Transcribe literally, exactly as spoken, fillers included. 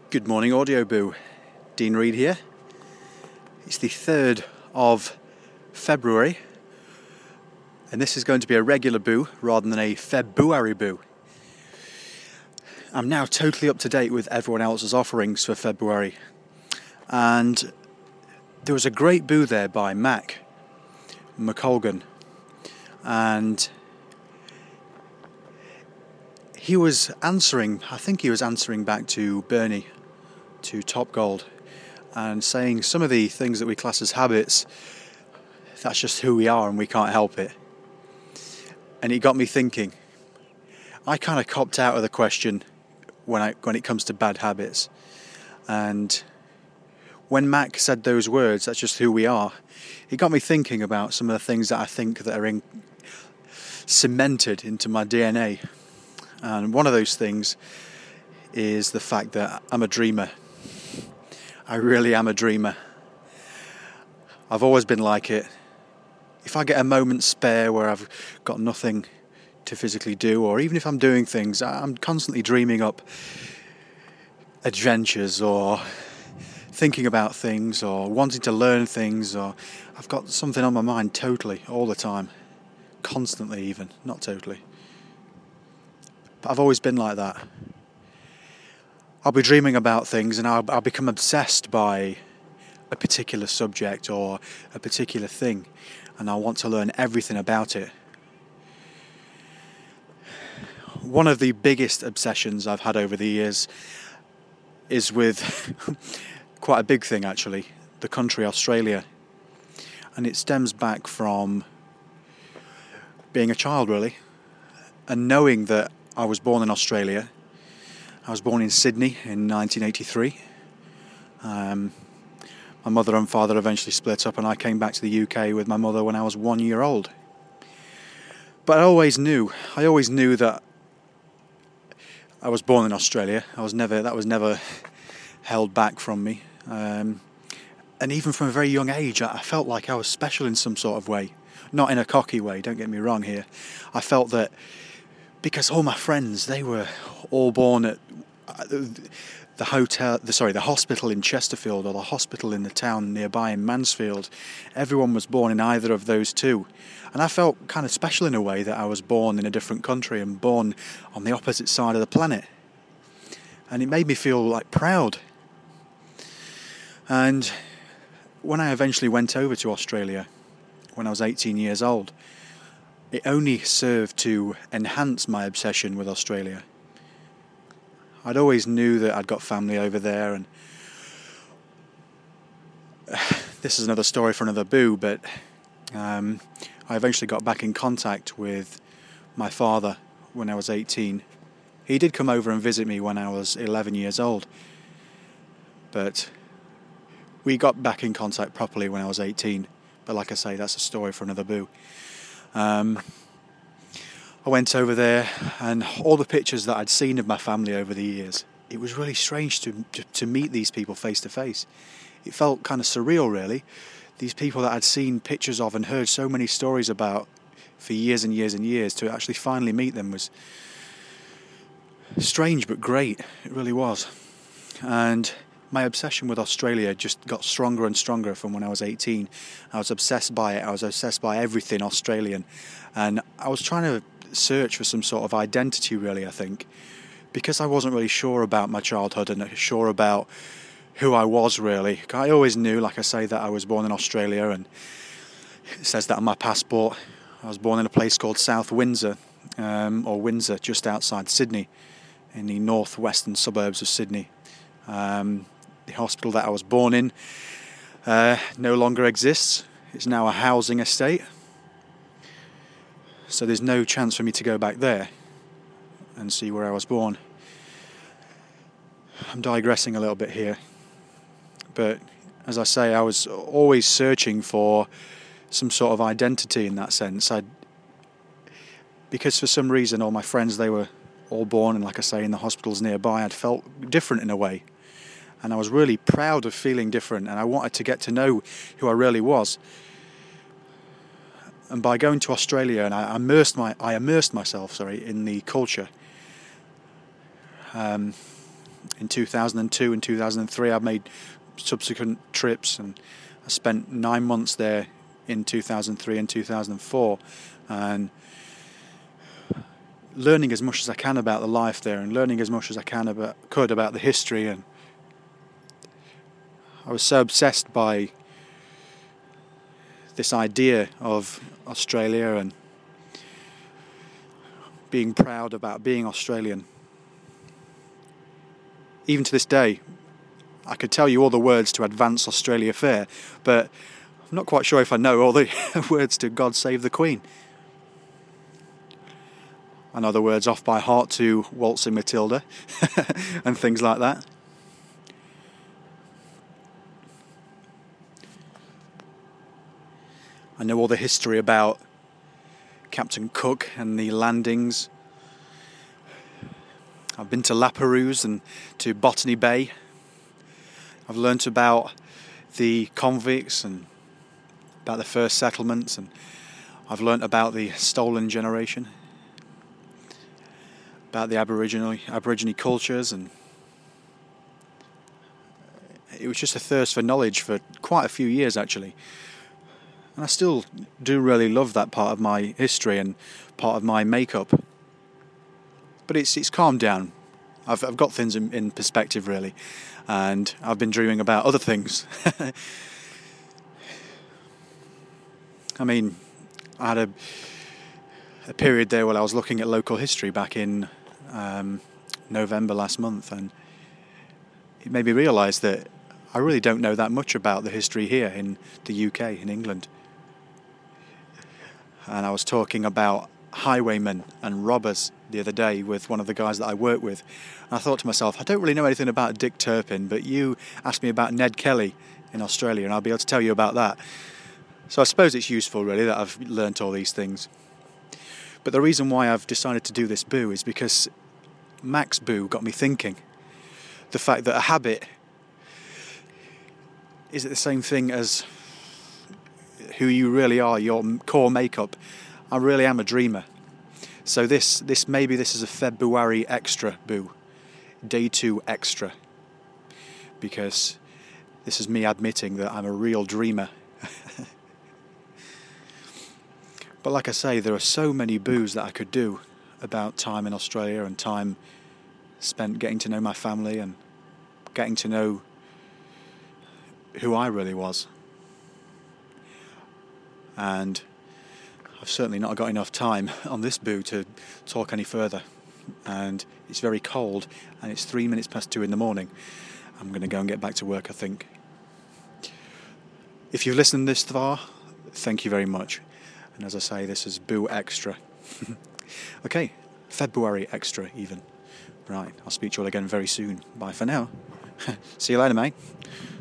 Good morning, Audio Boo. Dean Reed here. It's the third of February, and this is going to be a regular boo rather than a February boo. I'm now totally up to date with everyone else's offerings for February, and there was a great boo there by Mac McColgan, and he was answering, I think he was answering back to Bernie, to Top Gold, and saying some of the things that we class as habits, that's just who we are and we can't help it. And it got me thinking. I kind of copped out of the question when I when it comes to bad habits. And when Mac said those words, that's just who we are, it got me thinking about some of the things that I think that are in, cemented into my D N A. And one of those things is the fact that I'm a dreamer. I really am a dreamer. I've always been like it. If I get a moment spare where I've got nothing to physically do, or even if I'm doing things, I'm constantly dreaming up adventures or thinking about things or wanting to learn things, or I've got something on my mind totally, all the time. Constantly even, not totally. But I've always been like that. I'll be dreaming about things and I'll, I'll become obsessed by a particular subject or a particular thing, and I want to learn everything about it. One of the biggest obsessions I've had over the years is with quite a big thing actually, the country Australia. And it stems back from being a child really, and knowing that I was born in Australia. I was born in Sydney in nineteen eighty-three. Um, my mother and father eventually split up and I came back to the U K with my mother when I was one year old. But I always knew, I always knew that I was born in Australia. I was never, that was never held back from me. Um, and even from a very young age, I felt like I was special in some sort of way. Not in a cocky way, don't get me wrong here. I felt that because all my friends, they were all born at the hotel, the, sorry, the hospital in Chesterfield or the hospital in the town nearby in Mansfield. Everyone was born in either of those two. And I felt kind of special in a way that I was born in a different country and born on the opposite side of the planet. And it made me feel like proud. And when I eventually went over to Australia, when I was eighteen years old, it only served to enhance my obsession with Australia. I'd always knew that I'd got family over there, and this is another story for another boo, but um, I eventually got back in contact with my father when I was eighteen. He did come over and visit me when I was eleven years old, but we got back in contact properly when I was eighteen. But like I say, that's a story for another boo. Um, I went over there, and all the pictures that I'd seen of my family over the years, it was really strange to to, to meet these people face to face. It felt kind of surreal, really. These people that I'd seen pictures of and heard so many stories about for years and years and years, to actually finally meet them was strange but great. It really was. And my obsession with Australia just got stronger and stronger from when I was eighteen. I was obsessed by it. I was obsessed by everything Australian. And I was trying to search for some sort of identity, really, I think. Because I wasn't really sure about my childhood and sure about who I was, really. I always knew, like I say, that I was born in Australia, and it says that on my passport. I was born in a place called South Windsor, um, or Windsor, just outside Sydney, in the northwestern suburbs of Sydney. Um, the hospital that I was born in uh, no longer exists. It's now a housing estate. So there's no chance for me to go back there and see where I was born. I'm digressing a little bit here. But as I say, I was always searching for some sort of identity in that sense. I'd, because for some reason all my friends, they were all born, and like I say, in the hospitals nearby, I'd felt different in a way. And I was really proud of feeling different, and I wanted to get to know who I really was. And by going to Australia, and I immersed my I immersed myself, sorry, in the culture. Um, in two thousand two and two thousand three. I've made subsequent trips, and I spent nine months there in two thousand three and two thousand four, and learning as much as I can about the life there, and learning as much as I can about could about the history. And I was so obsessed by this idea of Australia and being proud about being Australian. Even to this day, I could tell you all the words to Advance Australia Fair, but I'm not quite sure if I know all the words to God Save the Queen. I know the words off by heart to Waltzing Matilda and things like that. I know all the history about Captain Cook and the landings. I've been to La Perouse and to Botany Bay. I've learnt about the convicts and about the first settlements, and I've learnt about the stolen generation, about the Aboriginal Aborigine cultures, and it was just a thirst for knowledge for quite a few years actually. And I still do really love that part of my history and part of my makeup. But it's it's calmed down. I've I've got things in, in perspective really, and I've been dreaming about other things. I mean, I had a a period there where I was looking at local history back in um, November last month, and it made me realise that I really don't know that much about the history here in the U K, in England. And I was talking about highwaymen and robbers the other day with one of the guys that I work with. And I thought to myself, I don't really know anything about Dick Turpin, but you asked me about Ned Kelly in Australia, and I'll be able to tell you about that. So I suppose it's useful, really, that I've learnt all these things. But the reason why I've decided to do this boo is because Mac's boo got me thinking. The fact that a habit, is it the same thing as who you really are, your core makeup? I really am a dreamer. So this, this maybe this is a February extra boo, day two extra, because this is me admitting that I'm a real dreamer. But like I say, there are so many boos that I could do about time in Australia and time spent getting to know my family and getting to know who I really was. And I've certainly not got enough time on this boo to talk any further. And it's very cold, and it's three minutes past two in the morning. I'm going to go and get back to work, I think. If you've listened this far, thank you very much. And as I say, this is boo extra. Okay, February extra even. Right, I'll speak to you all again very soon. Bye for now. See you later, mate.